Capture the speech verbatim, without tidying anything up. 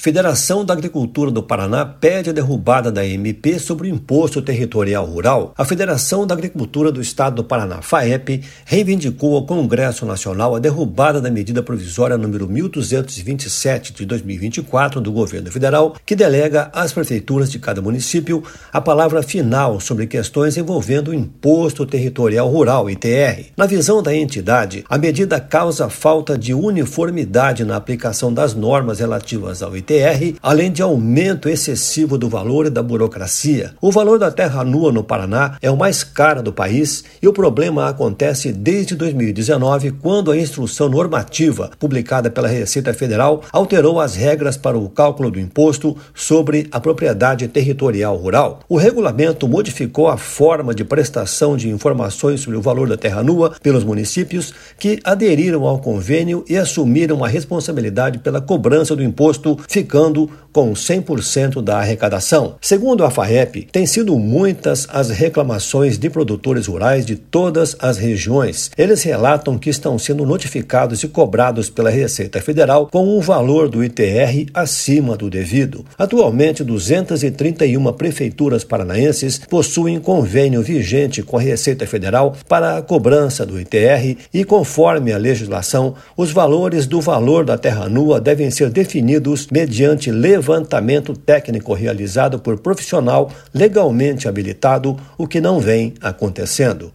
Federação da Agricultura do Paraná pede a derrubada da M P sobre o Imposto Territorial Rural. A Federação da Agricultura do Estado do Paraná, FAEP, reivindicou ao Congresso Nacional a derrubada da medida provisória número mil duzentos e vinte e sete de dois mil e vinte e quatro do governo federal, que delega às prefeituras de cada município a palavra final sobre questões envolvendo o Imposto Territorial Rural, I T R. Na visão da entidade, a medida causa falta de uniformidade na aplicação das normas relativas ao I T R, além de aumento excessivo do valor e da burocracia. O valor da terra nua no Paraná é o mais caro do país e o problema acontece desde dois mil e dezenove, quando a instrução normativa publicada pela Receita Federal alterou as regras para o cálculo do imposto sobre a propriedade territorial rural. O regulamento modificou a forma de prestação de informações sobre o valor da terra nua pelos municípios que aderiram ao convênio e assumiram a responsabilidade pela cobrança do imposto, ficando com cem por cento da arrecadação. Segundo a FAEP, têm sido muitas as reclamações de produtores rurais de todas as regiões. Eles relatam que estão sendo notificados e cobrados pela Receita Federal com um valor do I T R acima do devido. Atualmente, duzentas e trinta e uma prefeituras paranaenses possuem convênio vigente com a Receita Federal para a cobrança do I T R e, conforme a legislação, os valores do valor da terra nua devem ser definidos mediante levantamento técnico realizado por profissional legalmente habilitado, o que não vem acontecendo.